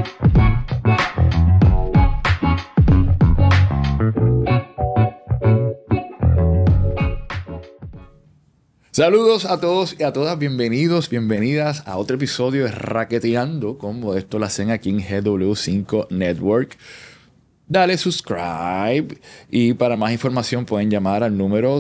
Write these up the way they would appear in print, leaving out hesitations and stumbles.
Saludos a todos y a todas, bienvenidos, bienvenidas a otro episodio de Raqueteando, como esto lo hacen aquí en GW5 Network. Dale subscribe y para más información pueden llamar al número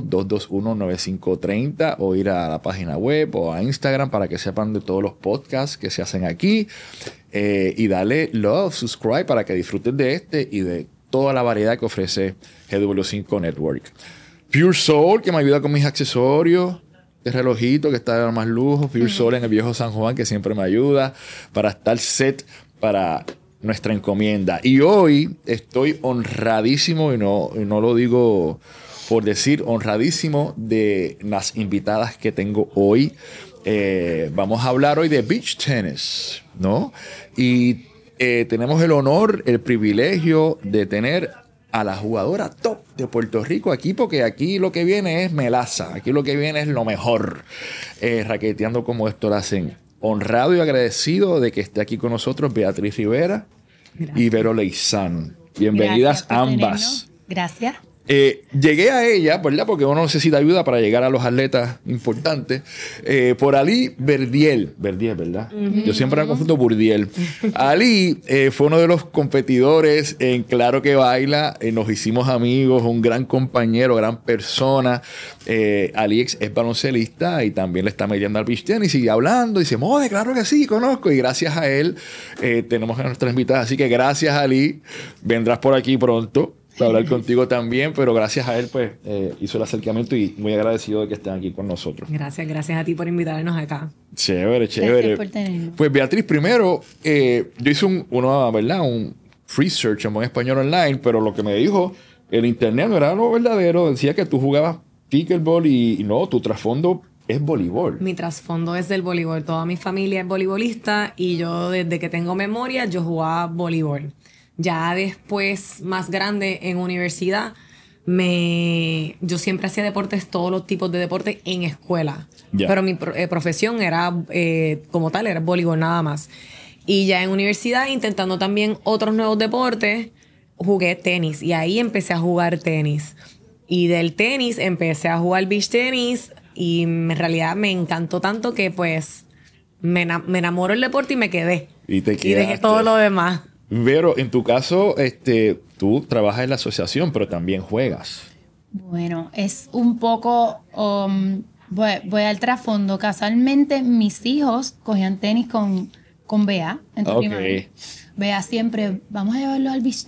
221-9530 o ir a la página web o a Instagram para que sepan de todos los podcasts que se hacen aquí. Y dale love, subscribe para que disfruten de este y de toda la variedad que ofrece GW5 Network. Pure Soul, que me ayuda con mis accesorios. El relojito que está de más lujo. Pure Soul en el viejo San Juan, que siempre me ayuda para estar set para nuestra encomienda. Y hoy estoy honradísimo, y no lo digo por decir, honradísimo de las invitadas que tengo hoy. Vamos a hablar hoy de beach tennis, ¿no? Y tenemos el honor, el privilegio de tener a la jugadora top de Puerto Rico aquí, porque aquí lo que viene es melaza, aquí lo que viene es lo mejor, raqueteando como esto lo hacen. Honrado y agradecido de que esté aquí con nosotros Beatriz Rivera. Gracias. Y Vero Leizán. Bienvenidas ambas. Gracias. Llegué a ella, ¿verdad? Porque uno necesita ayuda para llegar a los atletas importantes. Por Ali Verdiel, ¿verdad? Yo siempre me confundo Burdiel. Ali fue uno de los competidores en Claro que Baila. Nos hicimos amigos, un gran compañero, gran persona. Ali es baloncelista y también le está metiendo al beach tenis y hablando. Y dice, claro que sí, conozco. Y gracias a él tenemos a nuestras invitadas. Así que gracias, Ali. Vendrás por aquí pronto para hablar contigo también, pero gracias a él pues hizo el acercamiento y muy agradecido de que estén aquí con nosotros. Gracias a ti por invitarnos acá. Chévere. Gracias por tenernos. Pues Beatriz, primero, yo hice un free search en buen español online, pero lo que me dijo el internet no era lo verdadero. Decía que tú jugabas pickleball y no, tu trasfondo es voleibol. Mi trasfondo es del voleibol. Toda mi familia es voleibolista y yo desde que tengo memoria yo jugaba voleibol. Ya después, más grande, en universidad, yo siempre hacía deportes, todos los tipos de deportes en escuela. Yeah. Pero mi profesión era, como tal, era voleibol nada más. Y ya en universidad, intentando también otros nuevos deportes, jugué tenis. Y ahí empecé a jugar tenis. Y del tenis empecé a jugar beach tenis. Y en realidad me encantó tanto que, pues, me enamoró el deporte y me quedé. Y dejé todo lo demás. Vero, en tu caso, tú trabajas en la asociación, pero también juegas. Bueno, es un poco... voy al trasfondo. Casualmente, mis hijos cogían tenis con Bea. Okay. Bea siempre, vamos a llevarlo al beach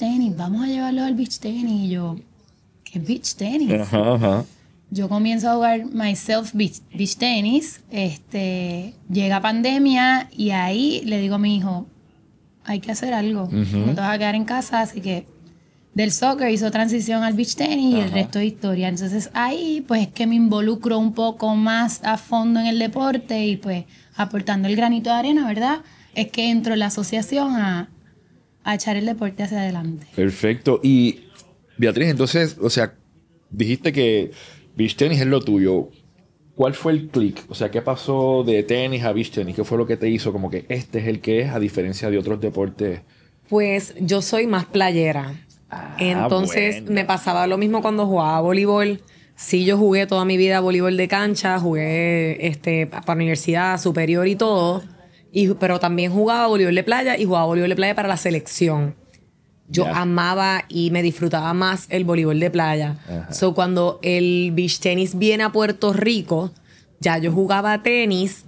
tenis. Y yo, ¿qué beach tenis? Ajá. Yo comienzo a jugar myself beach tenis. Llega pandemia y ahí le digo a mi hijo, hay que hacer algo. No te vas a quedar en casa, así que del soccer hizo transición al beach tenis y el resto de historia. Entonces ahí pues es que me involucro un poco más a fondo en el deporte y pues aportando el granito de arena, ¿verdad? Es que entro en la asociación a echar el deporte hacia adelante. Perfecto. Y Beatriz, entonces, o sea, dijiste que beach tenis es lo tuyo. ¿Cuál fue el click? O sea, ¿qué pasó de tenis a beach tenis? ¿Qué fue lo que te hizo como que este es el que es a diferencia de otros deportes? Pues yo soy más playera. Entonces me pasaba lo mismo cuando jugaba voleibol. Sí, yo jugué toda mi vida voleibol de cancha, jugué para universidad superior y todo. Pero también jugaba voleibol de playa y jugaba voleibol de playa para la selección. Yo amaba y me disfrutaba más el voleibol de playa. So, cuando el beach tenis viene a Puerto Rico, ya yo jugaba tenis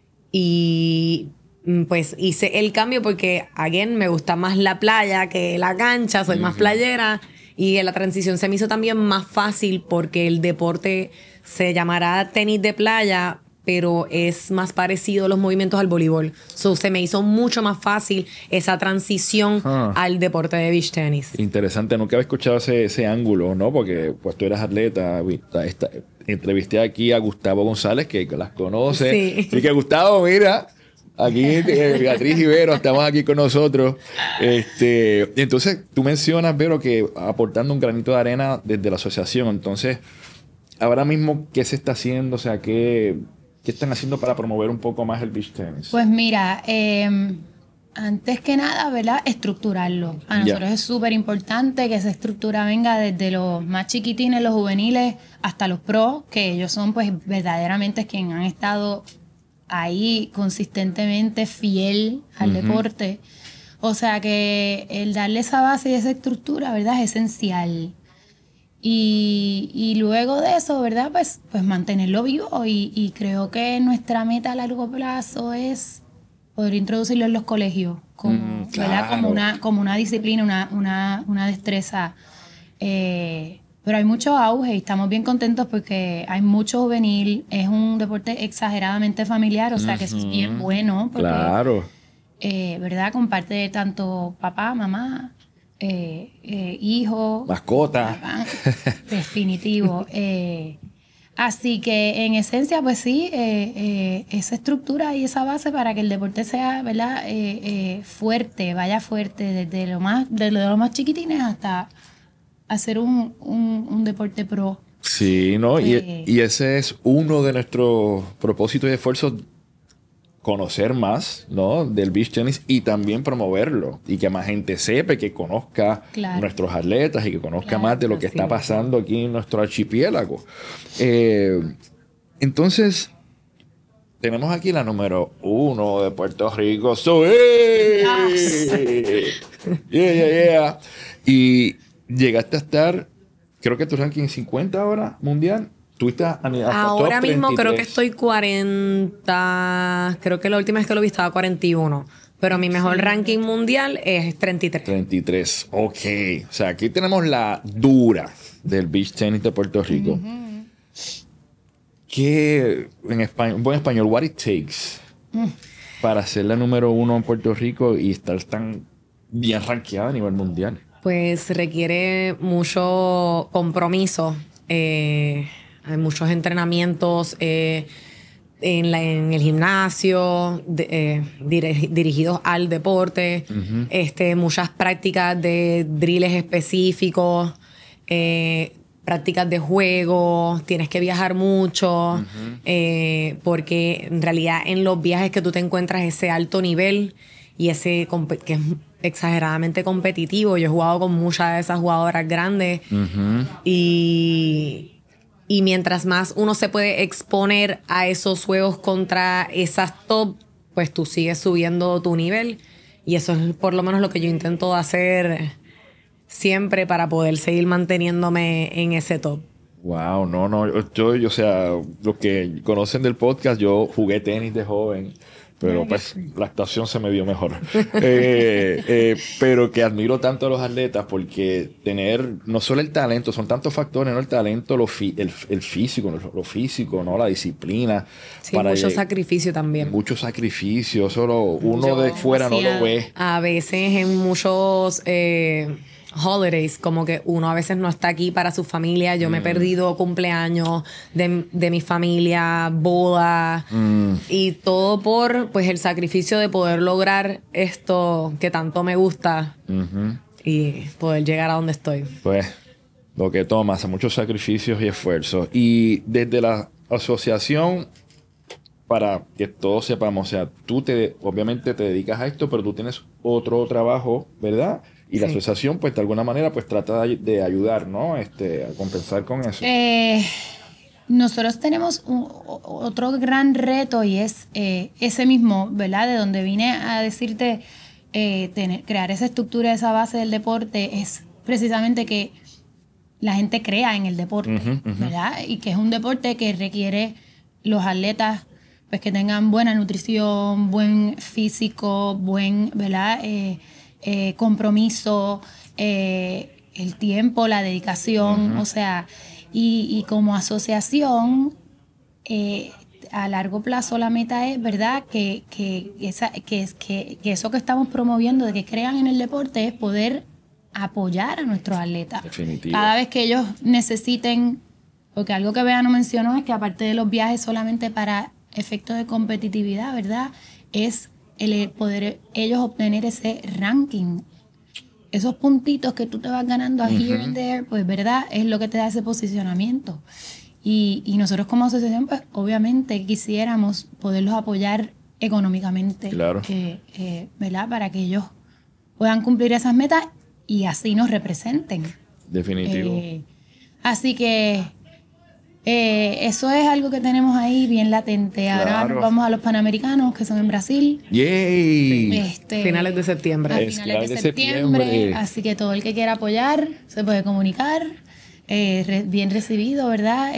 y pues hice el cambio porque, again, me gusta más la playa que la cancha. Soy más playera. Y la transición se me hizo también más fácil porque el deporte se llamará tenis de playa, pero es más parecido los movimientos al voleibol. So, se me hizo mucho más fácil esa transición al deporte de beach tenis. Interesante. Nunca había escuchado ese ángulo, ¿no? Porque pues tú eras atleta. Entrevisté aquí a Gustavo González, que las conoce. Sí. Así que Gustavo, mira, aquí Beatriz y Vero estamos aquí con nosotros. Entonces, tú mencionas, Vero, que aportando un granito de arena desde la asociación. Entonces, ahora mismo, ¿qué se está haciendo? O sea, ¿qué están haciendo para promover un poco más el beach tennis? Pues mira, antes que nada, ¿verdad? Estructurarlo. A nosotros es súper importante que esa estructura venga desde los más chiquitines, los juveniles, hasta los pros, que ellos son pues verdaderamente quienes han estado ahí consistentemente fiel al deporte. O sea que el darle esa base y esa estructura, ¿verdad? Es esencial. Y luego de eso, ¿verdad? Pues mantenerlo vivo. Y creo que nuestra meta a largo plazo es poder introducirlo en los colegios como, ¿verdad? Como una disciplina, una destreza. Pero hay mucho auge y estamos bien contentos porque hay mucho juvenil. Es un deporte exageradamente familiar, o sea que eso es bien bueno. Porque, claro. ¿verdad? Comparte tanto papá, mamá, hijo, mascota. Papá, definitivo. Así que en esencia, pues sí, esa estructura y esa base para que el deporte sea, ¿verdad? Fuerte, vaya fuerte, desde lo más chiquitines hasta hacer un deporte pro. Sí, ¿no? Y ese es uno de nuestros propósitos y esfuerzos, conocer más, ¿no? Del beach tennis y también promoverlo y que más gente sepa y que conozca nuestros atletas y que conozca más de lo que está pasando aquí en nuestro archipiélago. Entonces, tenemos aquí la número 1 de Puerto Rico. Yeah. Y llegaste a estar, creo que tu ranking 50 ahora mundial. Ahora mismo creo que estoy 40. Creo que la última vez que lo vi estaba 41. Pero mi mejor ranking mundial es 33. 33, ok. O sea, aquí tenemos la dura del beach tennis de Puerto Rico. ¿Qué, en buen español, what it takes para ser la número 1 en Puerto Rico y estar tan bien rankeada a nivel mundial? Pues requiere mucho compromiso. Hay muchos entrenamientos en el gimnasio dirigidos al deporte, muchas prácticas de drills específicos, prácticas de juego, tienes que viajar mucho, porque en realidad en los viajes que tú te encuentras ese alto nivel y ese que es exageradamente competitivo. Yo he jugado con muchas de esas jugadoras grandes y mientras más uno se puede exponer a esos juegos contra esas top, pues tú sigues subiendo tu nivel. Y eso es por lo menos lo que yo intento hacer siempre para poder seguir manteniéndome en ese top. Wow, no. Yo, o sea, los que conocen del podcast, yo jugué tenis de joven. Pero pues la actuación se me dio mejor. Pero que admiro tanto a los atletas porque tener no solo el talento, son tantos factores, ¿no? El talento, el físico, lo físico, ¿no? La disciplina. Sí, mucho sacrificio también. Mucho sacrificio, solo uno de fuera no lo ve. A veces en muchos holidays, como que uno a veces no está aquí para su familia. Yo me he perdido cumpleaños de mi familia, bodas y todo por pues el sacrificio de poder lograr esto que tanto me gusta y poder llegar a donde estoy. Pues lo que toma, hace muchos sacrificios y esfuerzos. Y desde la asociación, para que todos sepamos, o sea, tú obviamente te dedicas a esto, pero tú tienes otro trabajo, ¿verdad? Y la asociación, pues, de alguna manera, pues, trata de ayudar, ¿no? A compensar con eso. Nosotros tenemos otro gran reto y es ese mismo, ¿verdad? De donde vine a decirte, crear esa estructura, esa base del deporte, es precisamente que la gente crea en el deporte, ¿verdad? Y que es un deporte que requiere los atletas, pues, que tengan buena nutrición, buen físico, ¿verdad? Compromiso, el tiempo, la dedicación, o sea, y como asociación, a largo plazo la meta es, ¿verdad? Que eso que estamos promoviendo, de que crean en el deporte, es poder apoyar a nuestros atletas. Definitivo. Cada vez que ellos necesiten, porque algo que Bea no mencionó es que aparte de los viajes solamente para efectos de competitividad, ¿verdad? Es el poder ellos obtener ese ranking. Esos puntitos que tú te vas ganando here and there, pues, ¿verdad? Es lo que te da ese posicionamiento. Y nosotros como asociación, pues, obviamente quisiéramos poderlos apoyar económicamente, Claro. ¿verdad? Para que ellos puedan cumplir esas metas y así nos representen. Definitivo. Así que eso es algo que tenemos ahí bien latente. Ahora Claro. nos vamos a los Panamericanos, que son en Brasil. ¡Yay! Finales de septiembre. A Es finales de de septiembre. septiembre. Así que todo el que quiera apoyar se puede comunicar. Bien recibido, ¿verdad?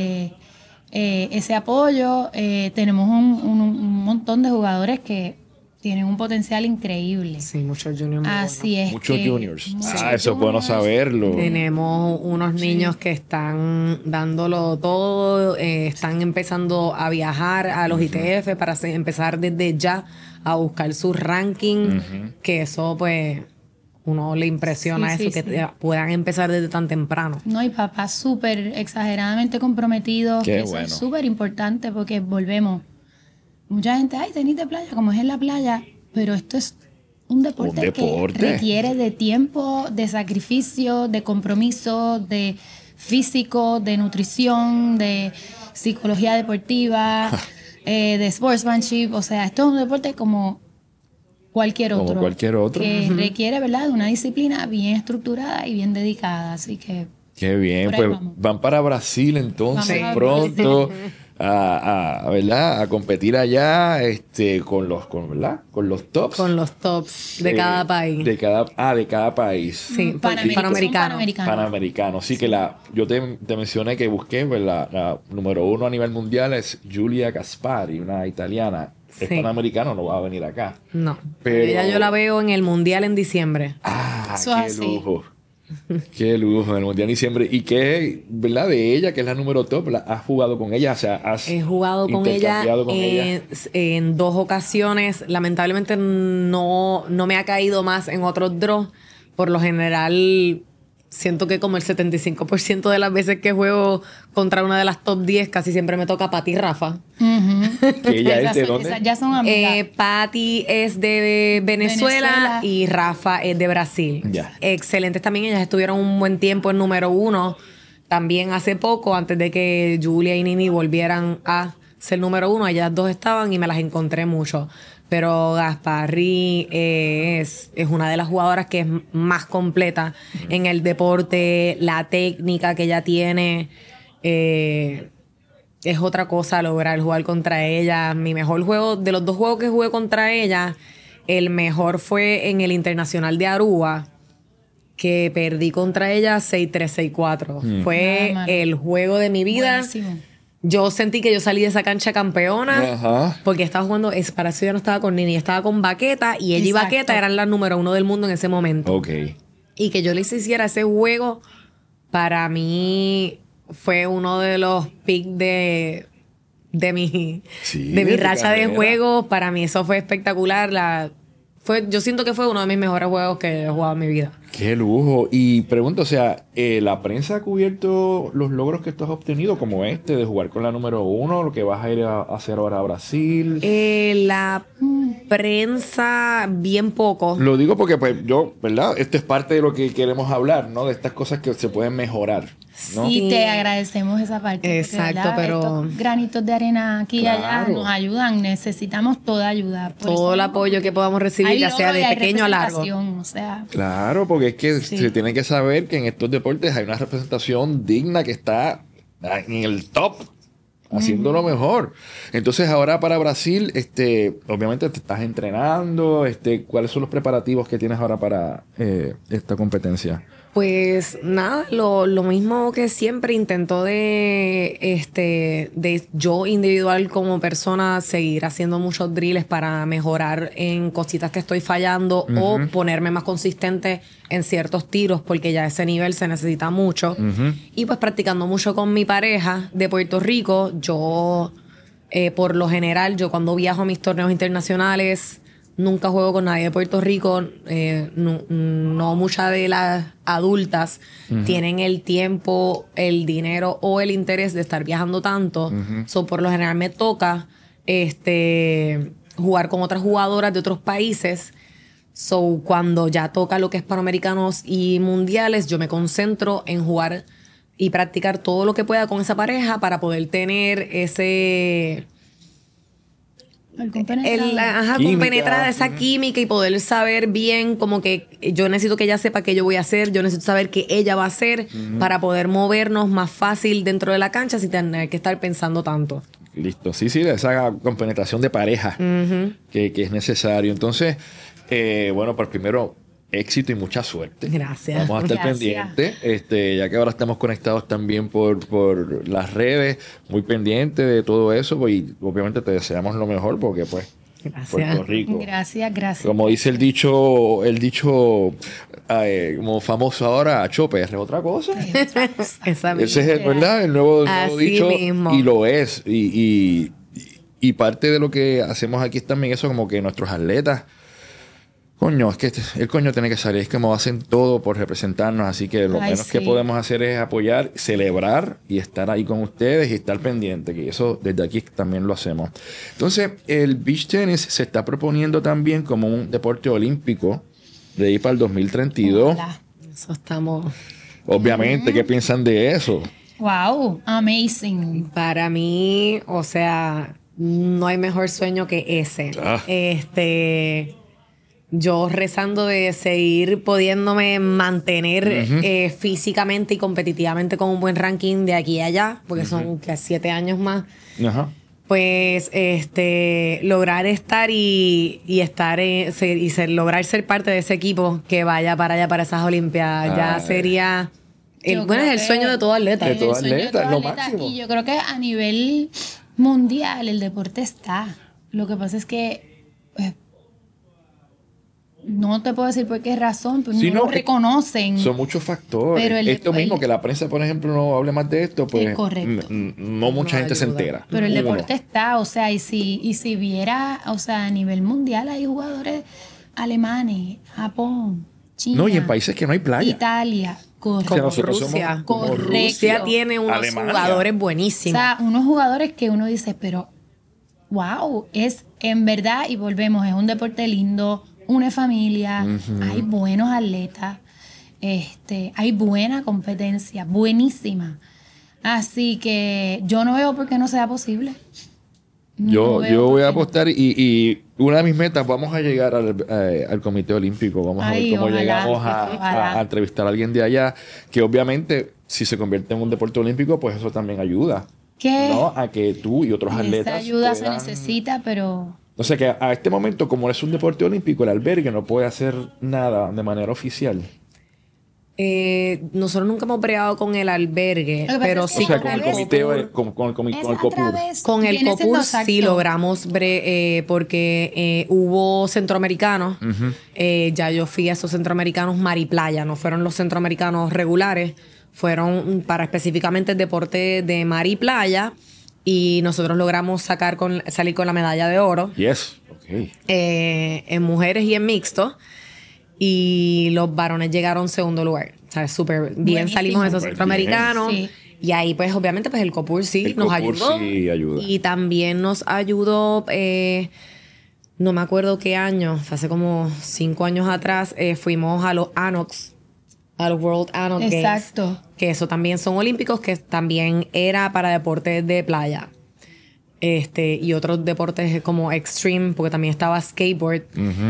Ese apoyo. Tenemos un montón de jugadores que tienen un potencial increíble. Sí, muchos juniors muy Así es. Muchos que- juniors. muchos Eso es bueno juniors. saberlo. Tenemos unos niños que están dándolo todo, están empezando a viajar a los ITF para empezar desde ya a buscar su ranking, que eso pues uno le impresiona Sí, eso, sí, que sí. puedan empezar desde tan temprano. No, y papás súper exageradamente comprometidos. Qué Eso bueno. es súper importante porque volvemos. Mucha gente, ay, tenis de playa, como es en la playa, pero esto es un deporte que requiere de tiempo, de sacrificio, de compromiso, de físico, de nutrición, de psicología deportiva, de sportsmanship. O sea, esto es un deporte como cualquier otro. Como cualquier otro. Que requiere, ¿verdad?, de una disciplina bien estructurada y bien dedicada. Así que Qué bien, por ahí pues vamos. van para Brasil entonces Vamos a pronto ¿verdad? A competir allá ¿verdad? Con los tops. Con los tops de cada país. De cada país. Sí, Panamericano. Panamericano. Sí, que yo te mencioné que busqué, pues, la número 1 a nivel mundial es Giulia Gaspari, una italiana. Es Sí. panamericano, no va a venir acá. No, Pero- ella yo la veo en el Mundial en diciembre. Eso es Qué así. lujo. Qué lujo en el Mundial de diciembre. Y qué, ¿verdad? De ella, que es la número top, ¿has jugado con ella? O sea, has He jugado con ella, intercambiado con ella. en 2 ocasiones. Lamentablemente no me ha caído más en otros draws. Por lo general, siento que como el 75% de las veces que juego contra una de las top 10, casi siempre me toca Pati y Rafa. Que ella es Esas de son- dónde. esas ya son amigas. Pati es de Venezuela Venezuela. y Rafa es de Brasil. Ya. Excelentes también. Ellas estuvieron un buen tiempo en número 1. También hace poco, antes de que Julia y Nini volvieran a ser número 1, ellas dos estaban y me las encontré mucho. Pero Gasparri es una de las jugadoras que es más completa en el deporte, la técnica que ella tiene. Es otra cosa lograr jugar contra ella. Mi mejor juego, de los 2 juegos que jugué contra ella, el mejor fue en el Internacional de Aruba, que perdí contra ella 6-3, 6-4. Fue Ah, mano. el juego de mi vida. Buenísimo. Yo sentí que yo salí de esa cancha campeona. Ajá. Porque estaba jugando, para eso ya no estaba con Nini, estaba con Baqueta y ella y Exacto. Baqueta eran las número 1 del mundo en ese momento. Ok. Y que yo les hiciera ese juego, para mí fue uno de los picks de mi Sí, de tu racha de carrera. juegos. Para mí eso fue espectacular. Yo siento que fue uno de mis mejores juegos que he jugado en mi vida. Qué lujo. Y pregunto, o sea, ¿la prensa ha cubierto los logros que tú has obtenido, como de jugar con la número 1, lo que vas a ir a hacer ahora a Brasil? La prensa, bien poco. Lo digo porque, pues, ¿verdad? Esto es parte de lo que queremos hablar, ¿no? De estas cosas que se pueden mejorar, ¿no? Y te agradecemos esa parte. porque, Exacto, ¿verdad? pero- Estos granitos de arena aquí y allá Claro. nos ayudan. Necesitamos toda ayuda. Por Todo eso el mismo, apoyo que podamos recibir, hay ya sea logro y de hay pequeño a largo. representación, O sea, Claro, porque es que Sí. se tiene que saber que en estos deportes hay una representación digna que está en el top, haciendo lo mejor. Entonces, ahora para Brasil, obviamente te estás entrenando. ¿Cuáles son los preparativos que tienes ahora para esta competencia? Pues nada, lo mismo que siempre intento de yo individual como persona seguir haciendo muchos drills para mejorar en cositas que estoy fallando o ponerme más consistente en ciertos tiros porque ya ese nivel se necesita mucho. Y pues practicando mucho con mi pareja de Puerto Rico. Yo, por lo general, yo cuando viajo a mis torneos internacionales, nunca juego con nadie de Puerto Rico. No muchas de las adultas tienen el tiempo, el dinero o el interés de estar viajando tanto. So, por lo general me toca jugar con otras jugadoras de otros países. So, cuando ya toca lo que es Panamericanos y Mundiales, yo me concentro en jugar y practicar todo lo que pueda con esa pareja para poder tener compenetrar esa química y poder saber bien como que yo necesito que ella sepa qué yo voy a hacer, yo necesito saber qué ella va a hacer para poder movernos más fácil dentro de la cancha sin tener que estar pensando tanto. Listo, sí, esa compenetración de pareja que es necesario. Entonces, bueno, pues primero, éxito y mucha suerte. Gracias. Vamos a estar pendientes, ya que ahora estamos conectados también por las redes, muy pendientes de todo eso, y obviamente te deseamos lo mejor porque pues Puerto Rico. Gracias. Como dice el dicho como famoso ahora, chope, es otra cosa. Ese es ¿verdad? El nuevo dicho mismo. Y lo es. Y parte de lo que hacemos aquí es también eso, como que nuestros atletas, coño, es que el coño tiene que salir, es como hacen todo por representarnos, así que lo menos que podemos hacer es apoyar, celebrar y estar ahí con ustedes y estar pendiente, que eso desde aquí también lo hacemos. Entonces, el beach tennis se está proponiendo también como un deporte olímpico de ahí para el 2032. Hola. Eso estamos... Obviamente, ¿qué piensan de eso? Wow, amazing. Para mí, o sea, no hay mejor sueño que ese. Yo rezando de seguir pudiéndome mantener físicamente y competitivamente con un buen ranking de aquí a allá, porque son 7 años más. Pues lograr estar lograr ser parte de ese equipo que vaya para allá para esas Olimpiadas. Ya sería es el sueño de todo atleta. De todo atleta, es lo máximo. Y yo creo que a nivel mundial el deporte está. Lo que pasa es que no te puedo decir por qué razón, pero no lo reconocen. Son muchos factores. Pero esto mismo, que la prensa, por ejemplo, no hable más de esto, pues no mucha gente se entera. Pero el deporte está, o sea, y si viera, o sea, a nivel mundial hay jugadores alemanes, Japón, China. No, y en países que no hay playa. Italia, como Rusia. Rusia tiene unos jugadores buenísimos. O sea, unos jugadores que uno dice, pero wow, es en verdad, y volvemos, es un deporte lindo, una familia, hay buenos atletas, hay buena competencia, buenísima. Así que yo no veo por qué no sea posible. Yo voy a apostar y una de mis metas, vamos a llegar al Comité Olímpico, vamos a ver cómo llegamos a entrevistar a alguien de allá, que obviamente si se convierte en un deporte olímpico, pues eso también ayuda, ¿no? A que tú y otros atletas esa ayuda se necesita, pero... O sea que a este momento, como es un deporte olímpico, el albergue no puede hacer nada de manera oficial. Nosotros nunca hemos bregado con el albergue, pero sí con el comité, con el COPUR. Con el COPUR sí logramos porque hubo centroamericanos. Ya yo fui a esos centroamericanos Mariplaya, no fueron los centroamericanos regulares, fueron para específicamente el deporte de mar y playa. Y nosotros logramos salir con la medalla de oro. Yes, okay. En mujeres y en mixto. Y los varones llegaron segundo lugar. O sea, súper bien salimos de esos centroamericanos. Sí. Y ahí, pues, obviamente, pues el COPUR nos ayudó. Sí, ayuda. Y también nos ayudó, no me acuerdo qué año, hace como 5 años atrás, fuimos a los ANOX. A los World Anox Games. Exacto. Que eso también son olímpicos, que también era para deportes de playa. Y otros deportes como extreme, porque también estaba skateboard.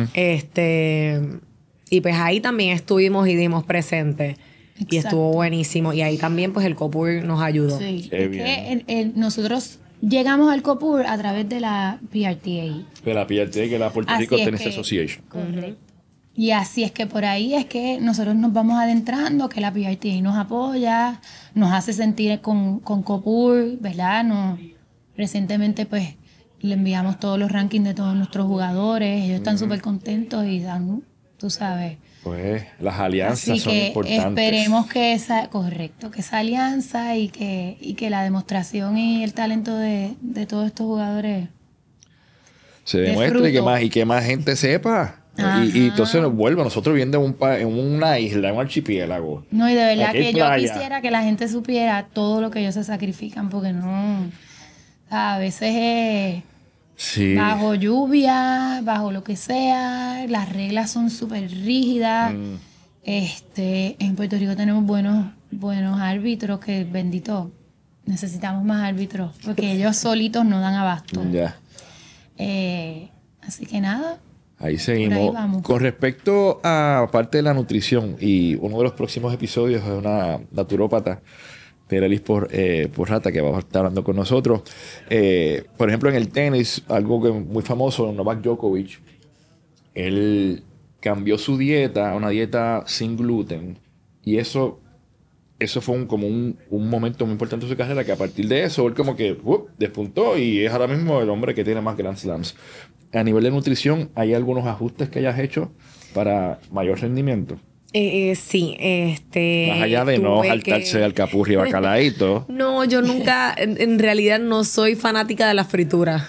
Y pues ahí también estuvimos y dimos presente. Exacto. Y estuvo buenísimo. Y ahí también pues el COPUR nos ayudó. Sí. Que nosotros llegamos al COPUR a través de la PRTA. De la PRTA, que es la Puerto Rico Tennis Association. Correcto. Y así es que por ahí es que nosotros nos vamos adentrando, que la PRTA nos apoya, nos hace sentir con COPUR, ¿verdad? Recientemente pues le enviamos todos los rankings de todos nuestros jugadores, ellos están súper contentos y dan, tú sabes. Pues las alianzas son importantes. Esperemos que esa alianza y que la demostración y el talento de todos estos jugadores se demuestre y que más gente sepa. Y entonces nos vuelve, nosotros viviendo en una isla, en un archipiélago. No, y de verdad que yo quisiera que la gente supiera todo lo que ellos se sacrifican, porque no, a veces bajo lluvia, bajo lo que sea, las reglas son súper rígidas. En Puerto Rico tenemos buenos árbitros, que bendito, necesitamos más árbitros, porque ellos solitos no dan abasto. Así que nada. Ahí seguimos. Con respecto a parte de la nutrición, y uno de los próximos episodios es una naturópata, Terelis Porrata, que va a estar hablando con nosotros. Por ejemplo, en el tenis, algo que muy famoso, Novak Djokovic, él cambió su dieta a una dieta sin gluten, y eso fue como un momento muy importante de su carrera, que a partir de eso él como que despuntó y es ahora mismo el hombre que tiene más Grand Slams. A nivel de nutrición, ¿hay algunos ajustes que hayas hecho para mayor rendimiento? Sí, más allá de no saltarse del capurri y bacalaíto. No, yo nunca, en realidad no soy fanática de la fritura.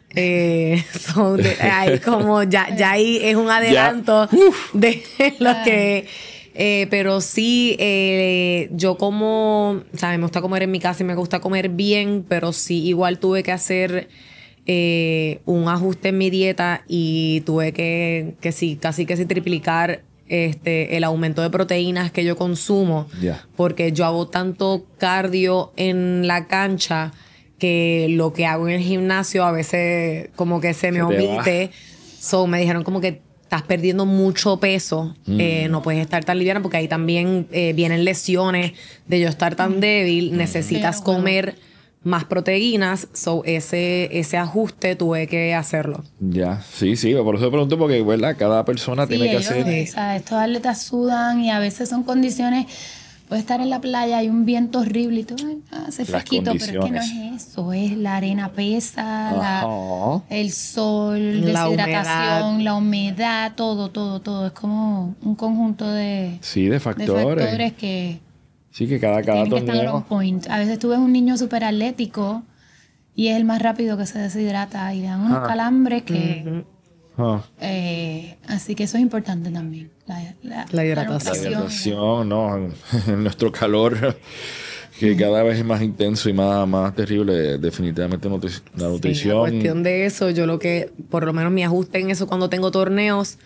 Ahí como ya ahí es un adelanto de lo que... pero sí, yo como... O sea, me gusta comer en mi casa y me gusta comer bien, pero sí igual tuve que hacer... un ajuste en mi dieta y tuve que sí, casi que sí triplicar el aumento de proteínas que yo consumo, porque yo hago tanto cardio en la cancha que lo que hago en el gimnasio a veces como que se me omite. So me dijeron como que estás perdiendo mucho peso, no puedes estar tan liviana, porque ahí también vienen lesiones de yo estar tan débil, necesitas comer más proteínas, so ese ajuste tuve que hacerlo. Ya, sí, por eso te pregunto, porque ¿verdad? Cada persona tiene que hacer... O sea, estos atletas sudan y a veces son condiciones... Puedes estar en la playa, hay un viento horrible y tú hace fresquito, pero es que no es eso, es la arena pesa, el sol, la deshidratación, la humedad, todo. Es como un conjunto de factores que... Sí, que cada torneo... A veces tú ves un niño súper atlético y es el más rápido que se deshidrata y le dan unos calambres que... así que eso es importante también. La hidratación. La hidratación, ¿no? Nuestro calor, que cada vez es más intenso y más terrible, definitivamente la nutrición. La cuestión de eso, yo lo que, por lo menos mi ajuste en eso cuando tengo torneos,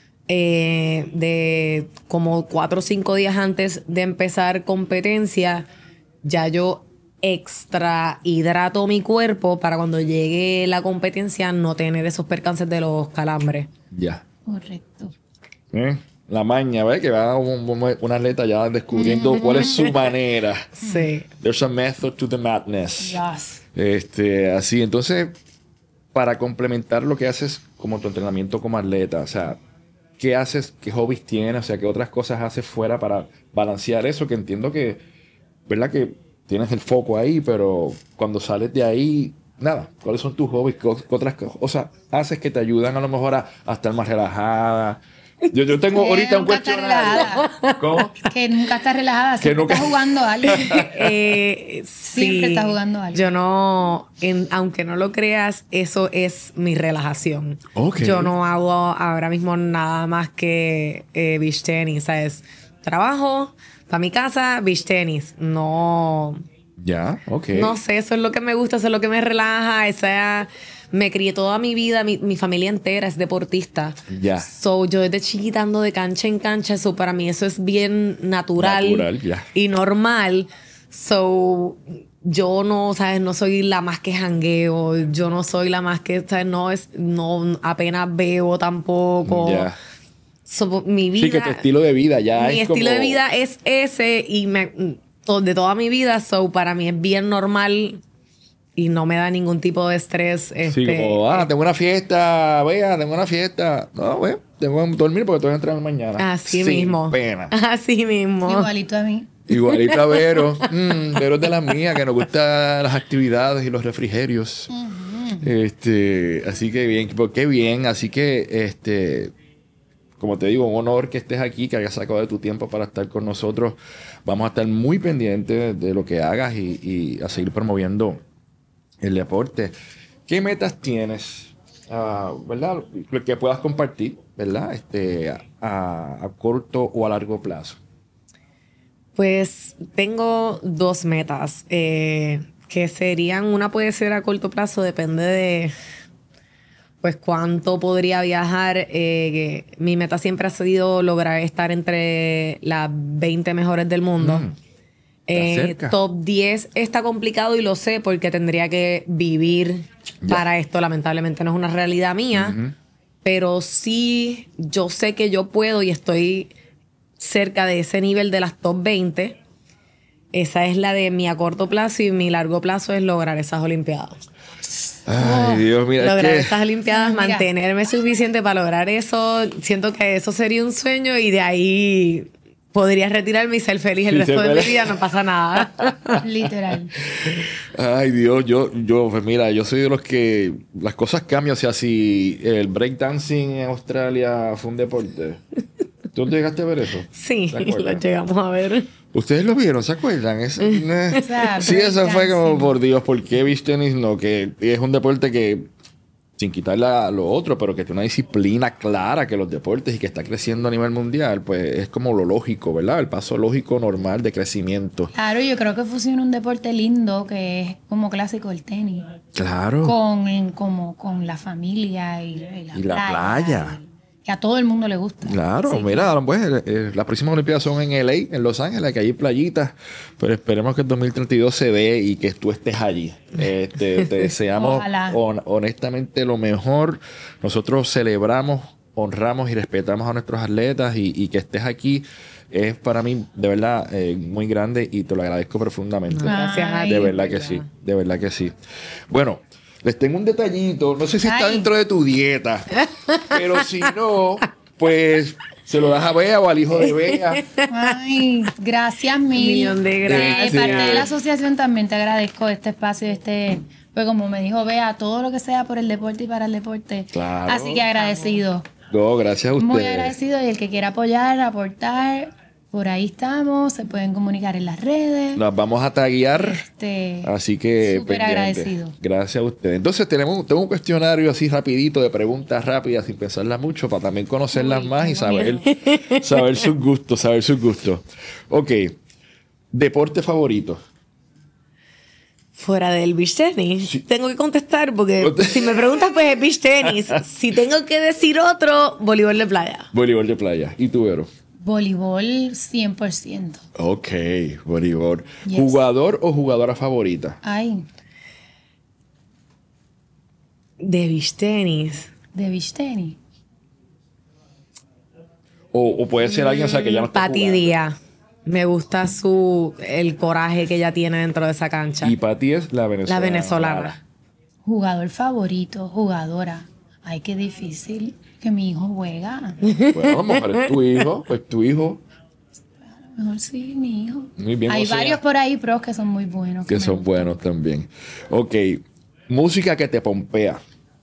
de como 4 o 5 días antes de empezar competencia, ya yo extra hidrato mi cuerpo para cuando llegue la competencia no tener esos percances de los calambres. Ya. Correcto. La maña, ¿ves? Que va un atleta ya descubriendo cuál es su manera. Sí. There's a method to the madness. Yes. Así, entonces, para complementar lo que haces como tu entrenamiento como atleta, o sea, ¿qué haces? ¿Qué hobbies tienes? O sea, ¿qué otras cosas haces fuera para balancear eso? Que entiendo que, ¿verdad? Que tienes el foco ahí, pero cuando sales de ahí, nada. ¿Cuáles son tus hobbies? ¿Qué otras cosas haces que te ayudan a lo mejor a estar más relajada? Yo tengo ahorita un cuestionario. ¿Cómo? Que nunca estás relajada. Siempre estás jugando algo. Siempre estás jugando algo. Yo no... aunque no lo creas, eso es mi relajación. Okay. Yo no hago ahora mismo nada más que beach tenis. ¿Sabes? Trabajo para mi casa, beach tenis. No... Ya, ok. No sé, eso es lo que me gusta, eso es lo que me relaja. Me crié toda mi vida, mi familia entera es deportista. Ya. So, yo desde chiquita ando de cancha en cancha. So, para mí eso es bien natural y normal. So, yo no, ¿sabes? No soy la más que jangueo. Yo no soy la más que, ¿sabes? No apenas bebo tampoco. Ya. So, mi vida... Sí, que tu estilo de vida ya es como... Mi estilo de vida es ese y de toda mi vida. So, para mí es bien normal... Y no me da ningún tipo de estrés. Sí, como, tengo una fiesta, tengo una fiesta. No, tengo que dormir porque tengo que entrar mañana. Así mismo. Pena. Así mismo. Igualito a mí. Igualito a Vero. Vero es de las mías, que nos gustan las actividades y los refrigerios. Así que bien, qué bien. Así que, como te digo, un honor que estés aquí, que hayas sacado de tu tiempo para estar con nosotros. Vamos a estar muy pendientes de lo que hagas y a seguir promoviendo el deporte. ¿Qué metas tienes, verdad? Que puedas compartir, ¿verdad? A corto o a largo plazo. Pues tengo 2 metas que serían, una puede ser a corto plazo, depende de pues cuánto podría viajar. Mi meta siempre ha sido lograr estar entre las 20 mejores del mundo. Top 10 está complicado y lo sé porque tendría que vivir para esto. Lamentablemente no es una realidad mía, pero sí yo sé que yo puedo y estoy cerca de ese nivel de las top 20. Esa es la de mi a corto plazo y mi largo plazo es lograr esas Olimpiadas. Ay, Dios, mira, lograr esas Olimpiadas, Mira. mantenerme suficiente para lograr eso. Siento que eso sería un sueño y de ahí podría retirarme y ser feliz el Sí, resto se de mi puede. vida, no pasa nada. Literal. Ay, Dios, pues mira, yo soy de los que las cosas cambian. O sea, si el breakdancing en Australia fue un deporte, ¿tú te llegaste a ver eso? Sí, ¿Te acuerdas? lo llegamos a ver. ¿Ustedes lo vieron? ¿Se acuerdan? sea, Sí, eso fue como, breakdancing. por Dios, ¿por qué beach tenis no? Que es un deporte que, sin quitarle a lo otro, pero que tiene una disciplina clara que los deportes y que está creciendo a nivel mundial, pues es como lo lógico, ¿verdad? El paso lógico normal de crecimiento. Claro, yo creo que fusiona un deporte lindo que es como clásico el tenis. Claro. Con la familia y Y la playa. Que a todo el mundo le gusta. Claro, Sí. mira, pues las próximas Olimpiadas son en LA, en Los Ángeles, que hay playitas, pero esperemos que el 2032 se dé y que tú estés allí. Te deseamos Ojalá. honestamente lo mejor. Nosotros celebramos, honramos y respetamos a nuestros atletas y que estés aquí es para mí de verdad muy grande y te lo agradezco profundamente. Gracias a Ay, De ti. verdad que sí, de verdad que sí. Bueno, les tengo un detallito, no sé si está Ay. dentro de tu dieta, pero si no, pues se lo das a Bea o al hijo de Bea. Ay, gracias mil. Millón de gracias. De parte de la asociación también te agradezco este espacio, pues como me dijo Bea, todo lo que sea por el deporte y para el deporte. Claro. Así que agradecido. No, gracias a ustedes. Muy agradecido y el que quiera apoyar, aportar, por ahí estamos, se pueden comunicar en las redes. Nos vamos a taguear. Así que Súper pendiente. agradecido. Gracias a ustedes. Entonces tengo un cuestionario así rapidito de preguntas rápidas sin pensarlas mucho para también conocerlas Uy, más y tengo saber sus gustos. Ok. Deporte favorito. Fuera del beach tenis. Sí. Tengo que contestar porque si me preguntas, pues es beach tenis. Si tengo que decir otro, voleibol de playa. Voleibol de playa. ¿Y tú, Vero? Voleibol 100%. Ok, voleibol. Yes. ¿Jugador o jugadora favorita? Ay, De beach tenis. de beach tenis. O puede ser alguien, o sea, que ya no está Pati jugando. Díaz. Me gusta el coraje que ella tiene dentro de esa cancha. Y Pati es la venezolana. La venezolana. Jugador favorito, jugadora. Ay, qué difícil que mi hijo juega. Bueno, a lo mejor es tu hijo, pues tu hijo. Mejor sí, mi hijo. Muy bien, Hay o sea, varios por ahí pros que son muy buenos. que me son gustan. buenos también. Ok, música que te pompea.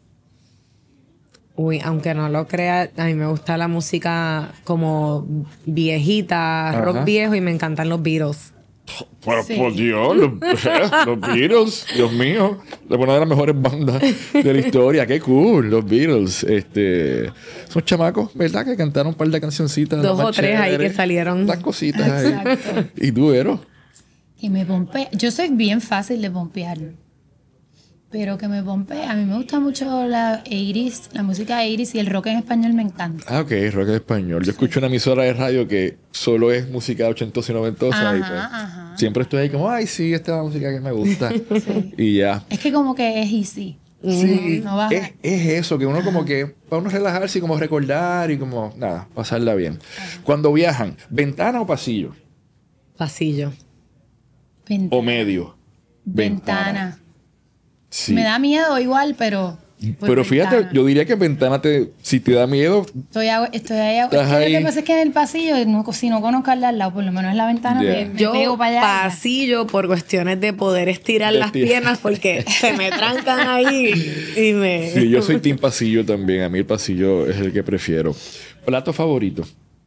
Uy, aunque no lo crea, a mí me gusta la música como viejita, Ajá. rock viejo y me encantan los Beatles. Pero Sí. por Dios, los Beatles, Dios mío, de una de las mejores bandas de la historia, qué cool, los Beatles. Son chamacos, ¿verdad? Que cantaron un par de cancioncitas. Dos más o tres ahí chéveres. que salieron. Las cositas ahí. Exacto. ¿Y tú, Vero? Y me pompea. Yo soy bien fácil de pompear. Pero que me pompea. A mí me gusta mucho la música Iris y el rock en español me encanta. Ah, ok, rock en español. Yo escucho una emisora de radio que solo es música ochentosa y noventosa. Ajá, Y pues, ajá. siempre estoy ahí como, ay, sí, esta es la música que me gusta. Y ya. Es que como que es easy. Sí, No baja. es eso, que uno como que, para uno relajarse y como recordar y como, nada, pasarla bien. Cuando viajan, ¿ventana o pasillo? Pasillo. ¿O medio? Ventana. Sí. Me da miedo igual, pero... pues Pero fíjate, ventana. yo diría que ventana si te da miedo, Estoy ahí. Es Estás que lo ahí. que pasa es que en el pasillo, si no conozco al de al lado, por lo menos en la ventana, Yeah. me Yo pego para allá. pasillo por cuestiones de poder estirar De las estirar. piernas porque se me trancan ahí y me... sí, yo soy team pasillo también. A mí el pasillo es el que prefiero. ¿Plato favorito?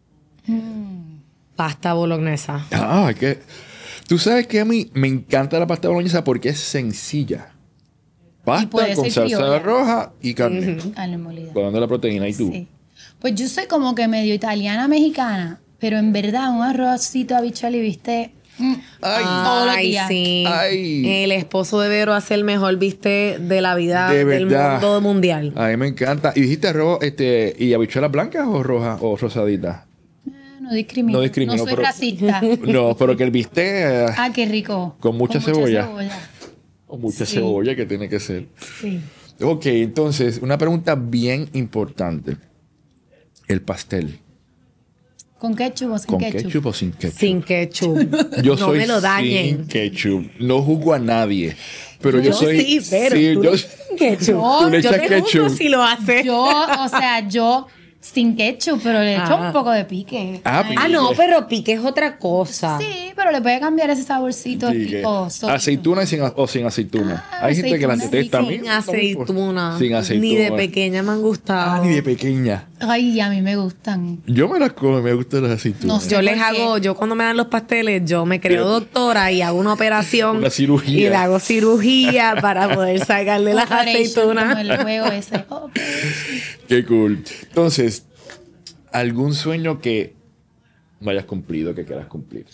Pasta bolognesa. Ah, es que... Tú sabes que a mí me encanta la pasta boloñesa porque es sencilla. Pasta puede con ser salsa criolla. roja y carne. Carne molida. Dando la proteína. ¿Y tú? Sí. Pues yo soy como que medio italiana mexicana, pero en verdad un arrocito, habichuela y bistec Ay, todos los Ay, días. sí. Ay. El esposo de Vero hace el mejor bistec de la vida De del verdad. mundo mundial. A mí me encanta. ¿Y dijiste arroz, y habichuelas blancas o rojas o rosaditas? No discrimino. No discrimino, No soy pero- racista. No, pero que el bistec Ah, qué rico. Con mucha cebolla. O mucha Sí. cebolla que tiene que ser. Sí. Ok, entonces, una pregunta bien importante. El pastel. ¿Con ketchup o sin ¿Con ketchup? ketchup o sin ketchup? Sin ketchup. Yo no soy me lo dañen. sin ketchup. No juzgo a nadie. Pero yo, Yo soy... sí, pero sí, tú yo- no sin ketchup. Tú le yo echas te juzgo ketchup. si lo haces. Yo sin ketchup, pero le echo Ah. un poco de pique. Ah, Ay, Ah, no, pero pique es otra cosa. Sí, pero le puede cambiar ese saborcito Sí, que- tipo sólido. aceituna y o sin aceituna. Ah, Hay gente que la aceituna, detesta. A mí Sin no me importa. aceituna. Sin aceituna. Ni de pequeña me han gustado. Ah, ni de pequeña. Ay, a mí me gustan. Yo me las como, me gustan las aceitunas. No sé. Yo les ¿Por qué? hago, yo cuando me dan los pasteles, yo me creo doctora y hago una operación. Una cirugía. Y le hago cirugía para poder sacarle las Operation, como aceitunas. el juego ese. Operation. Qué cool. Entonces, ¿algún sueño que no hayas cumplido, que quieras cumplir?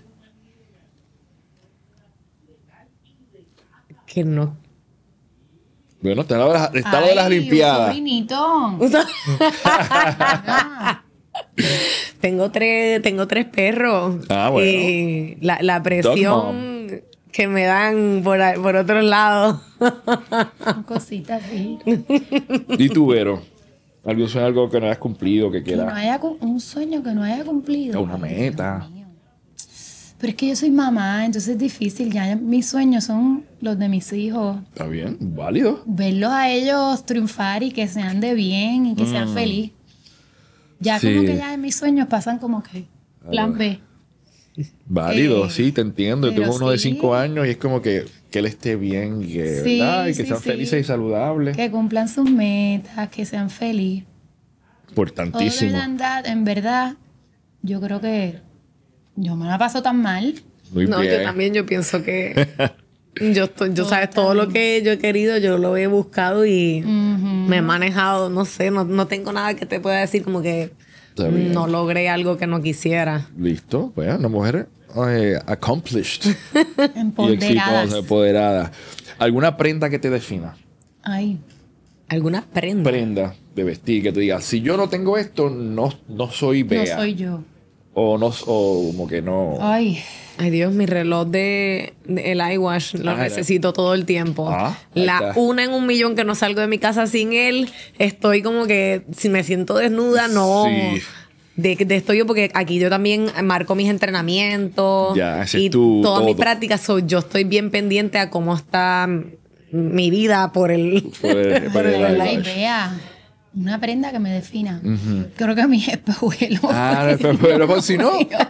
Que no. Bueno, está lo de las Ay, Olimpiadas. un sobrinito. Tengo tres perros. Ah, bueno. Y la Dog presión que me dan por otros lados. Cositas así. ¿Y tú, Vero? ¿Algún sueño, algo que no hayas cumplido, que Que no quieras? haya un sueño que no haya cumplido. Una meta. Dios mío. Pero es que yo soy mamá, entonces es difícil. Ya mis sueños son los de mis hijos. Está bien, válido. Verlos a ellos triunfar y que sean de bien y que sean felices. Ya Sí. como que ya en mis sueños pasan como que plan B. Válido, sí, te entiendo. Yo pero tengo uno de sí. 5 años y es como que él esté bien y que, Sí, ¿verdad? Y que sí, sean sí. felices y saludables. Que cumplan sus metas, que sean felices. Importantísimo. En verdad, yo creo que yo me la paso tan mal. Muy No, bien. yo también, yo pienso que yo sabes, todo lo que yo he querido, yo lo he buscado y me he manejado, no sé, no tengo nada que te pueda decir como que Está bien. no logré algo que no quisiera. Listo, pues una mujer accomplished y Empoderadas. exitosa, empoderada. ¿Alguna prenda que te defina? Ay, Algunas prendas. Prenda de vestir que tú digas, si yo no tengo esto, no soy no Bea. soy yo. O como que no. Ay, Ay Dios, mi reloj el iWatch lo Ah, necesito todo el tiempo. Ah, ahí La está. una en 1.000.000 que no salgo de mi casa sin él, estoy como que si me siento desnuda, no. Sí. De esto yo, porque aquí yo también marco mis entrenamientos Ya, ese es y tu todas mis todo. prácticas. Yo estoy bien pendiente a cómo está mi vida por el... Por el la iWatch. idea. Una prenda que me defina. Creo que mi espejuelo. Pero pues, si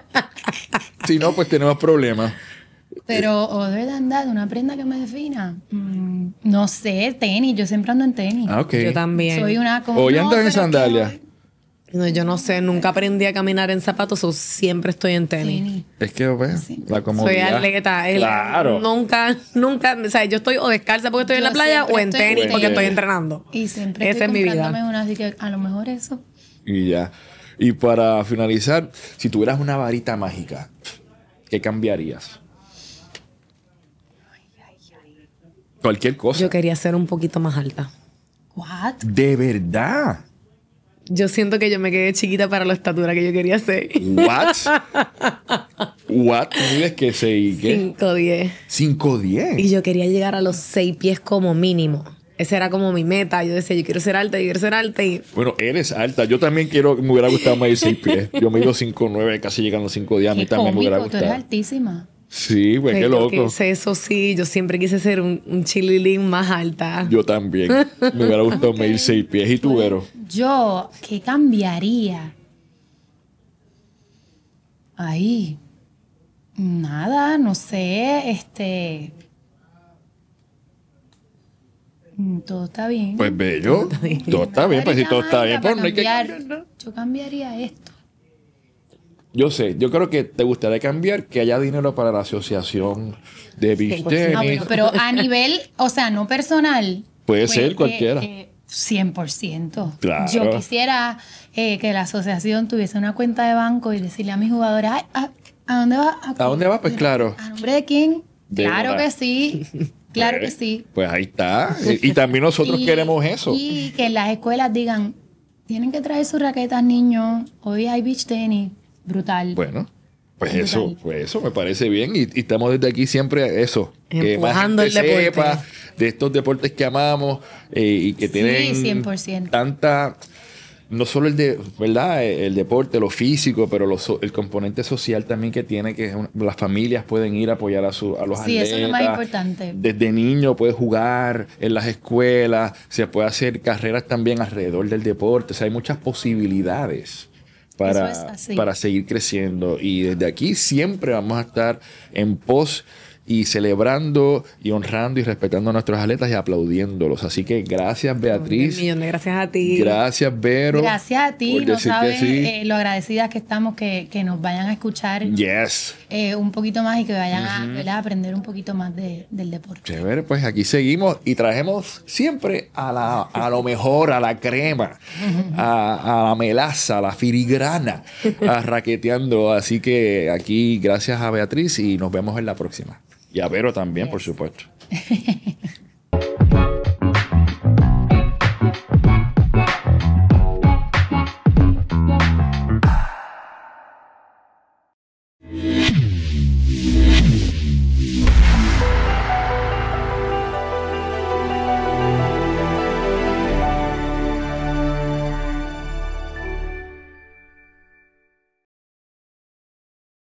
no, pues tenemos problemas. Pero other than that, una prenda que me defina. No sé, tenis. Yo siempre ando en tenis. Ah, ok. Yo también. Soy una como. Hoy no, andas en pero es que sandalias. hoy- No, yo no sé, nunca aprendí a caminar en zapatos, o siempre estoy en tenis. Tenis. Es que, pues, la Soy comodidad. atleta. Claro. Nunca, o sea, yo estoy o descalza porque estoy en Yo la playa siempre o en estoy en tenis porque tenis. estoy entrenando. Y siempre Esa estoy es mi vida. comprándome una, así que a lo mejor eso. Y ya. Y para finalizar, si tuvieras una varita mágica, ¿qué cambiarías? Cualquier cosa. Yo quería ser un poquito más alta. What? De verdad. Yo siento que yo me quedé chiquita para la estatura que yo quería ser. What? What? ¿Tú mides que 6 qué? 5'10". 5'10". Y yo quería llegar a los 6 pies como mínimo. Esa era como mi meta. Yo decía, yo quiero ser alta, yo quiero ser alta. Y Bueno, eres alta. Yo también me hubiera gustado medir 6 pies. Yo mido 5'9", casi llegando a 5'10". A mí Qué también me hubiera cómico, tú eres gustado. altísima. Sí, pues qué yo loco. quise eso sí, yo siempre quise ser un chililín más alta. Yo también. Me hubiera gustado medir 6 pies. ¿Y tú, Vero? Yo, ¿qué cambiaría? Ahí. Nada, no sé, todo está bien. Pues bello. Todo está bien. Pues si todo está bien, pues no hay que cambiar. Yo cambiaría esto. Yo sé, yo creo que te gustaría cambiar que haya dinero para la asociación de beach 100%. tenis. Ah, bueno, pero a nivel, o sea, no personal. Puede ser cualquiera. 100%. Claro. Yo quisiera que la asociación tuviese una cuenta de banco y decirle a mis jugadores, "Ay, ¿a dónde vas? ¿A dónde vas? Pues claro. ¿A nombre de quién? De Claro una. que sí. Claro que Pues, sí. Pues ahí está. Y también nosotros queremos eso. Y que en las escuelas digan, tienen que traer sus raquetas, niños. Hoy hay beach tenis. Brutal. Bueno, Pues eso me parece bien. Y estamos desde aquí siempre que más empujando el gente deporte. sepa de estos deportes que amamos y que tienen 100%. tanta... No solo ¿verdad? El deporte, lo físico, pero el componente social también que tiene, que las familias pueden ir a apoyar a los atletas. Sí, eso es lo más importante. Desde niño puedes jugar en las escuelas, se puede hacer carreras también alrededor del deporte. O sea, hay muchas posibilidades para seguir creciendo. Y desde aquí siempre vamos a estar en pos y celebrando y honrando y respetando a nuestros atletas y aplaudiéndolos. Así que gracias, Beatriz. Un millón de gracias a ti. Gracias, Vero. Gracias a ti. por No decir sabes que sí. lo agradecidas que estamos que nos vayan a escuchar Yes. un poquito más y que vayan a, ¿verdad? aprender un poquito más del deporte. Chévere, pues aquí seguimos y traemos siempre a lo mejor, a la crema, a la melaza, a la filigrana, a Raqueteando. Así que aquí gracias a Beatriz y nos vemos en la próxima. Y a Vero también, por supuesto.